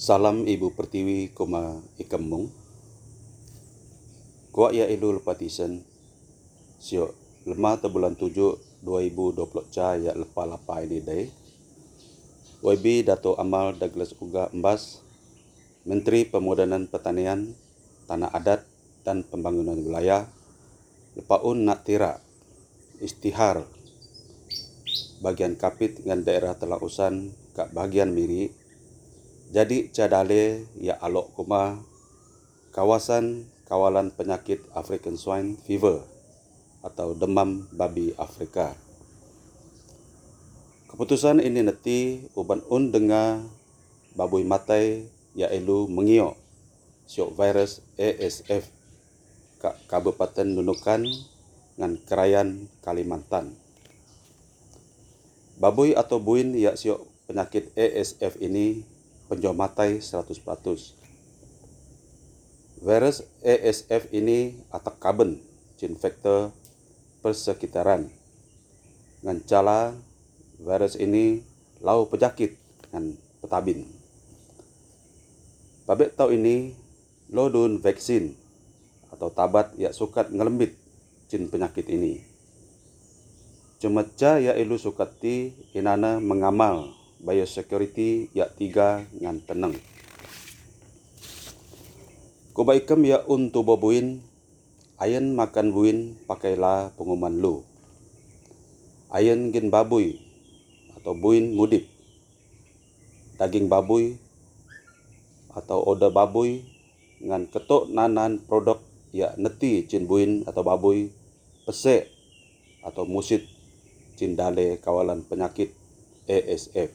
Salam Ibu Pertiwi koma ikemmung. Kuak ya ilu lepatisen. Siok lema ta bulan 7 2020 ca ya lepa ini day. YB Dato Amal Douglas Uga Embas, Menteri Pemodenan Pertanian, Tanah Adat dan Pembangunan Wilayah, lepaun nak tira istihar bagian kapit dengan daerah telausan kat bagian miri. Jadi cadale ya alok kuma kawasan kawalan penyakit African Swine Fever atau demam babi Afrika. Keputusan ini nanti uban dengar babui matai ya elu mengiok siok virus ASF kat Kabupaten Nunukan ngan Krayan Kalimantan. Babui atau buin ya siok penyakit ASF ini penjual matai 100%. Virus ASF ini atak kaben cin faktor persekitaran. Ngan cala virus ini lau penyakit ngan petabin. Babek tau ini lo dun vaksin atau tabat ya sukat ngelembit cin penyakit ini. Cuma ya ilu sukat ti inana mengamal biosecurity ya 3 ngan tenang. Kebaikan ya untuk bobuin, ayen makan buin pakailah pengumuman lu. Ayen gin babui atau buin mudip. Daging babui atau oda babui ngan ketok nanan produk ya neti cin buin atau babui pesek atau musit cin dale kawalan penyakit ASF.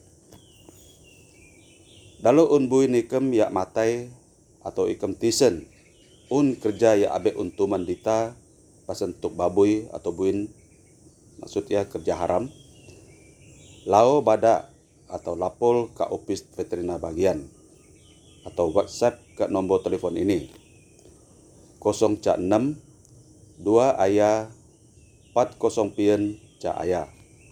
Dalam buin ikem ya matai atau ikem tisen kerja ya abe untuman dita pasen tuk babui atau buin maksudnya kerja haram lao bada atau lapol ke ofis veterina bagian atau WhatsApp ke nombor telefon ini 06 2 ayah 409 ca ayah.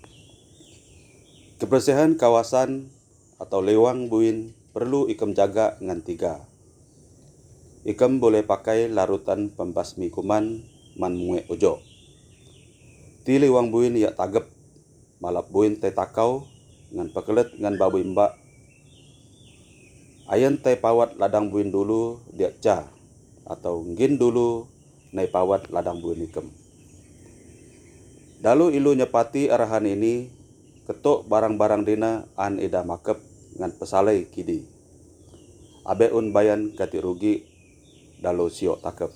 Kebersihan kawasan atau lewang buin perlu ikem jaga dengan 3. Ikem boleh pakai larutan pembasmi kuman man muek ojo. Ti lewang buin ya tagap malap buin teh takau ngan pekelet ngan babui mbak. Ayen teh pawat ladang buin dulu dia ca atau ngin dulu nai pawat ladang buin ikem. Dalu ilu nyepati arahan ini ketok barang-barang dina an ida makep ngan pesalai kidi. Abe bayan kati rugi dalu siok takep.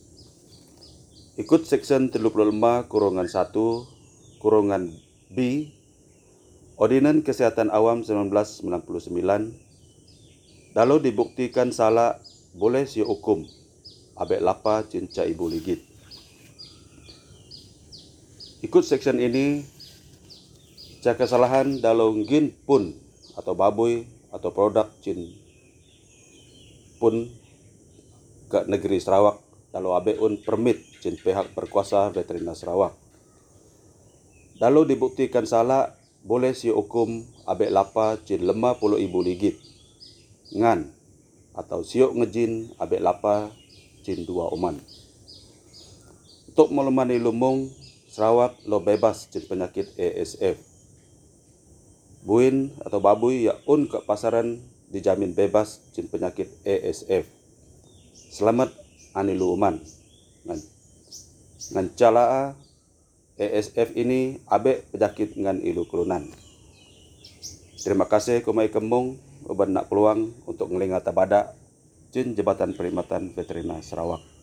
Ikut Section 35 kurungan 1 kurungan B Ordinan Kesehatan Awam 1999 dalu dibuktikan salah boleh siok hukum abe lapa cinca ibu ligit. Ikut section ini ca kesalahan dalu ngin pun atau babui atau produk cin pun ke negeri Sarawak dalu abe permit cin pihak berkuasa veterina Sarawak. Dalu dibuktikan salah boleh si hukum abe lapa cin 50,000 ligit. Ngan atau siok ngejin abe lapa cin 2 uman. Untuk melemani lumung Sarawak lo bebas cin penyakit ASF. Buin atau babui ya ke pasaran dijamin bebas cin penyakit ASF. Selamat anilu uman. Ngan cala ASF ini abe penyakit ngan ilu kelunan. Terima kasih kumai kemung uban nak peluang untuk ngelingat tabada cin Jabatan Perkhidmatan Veterina Sarawak.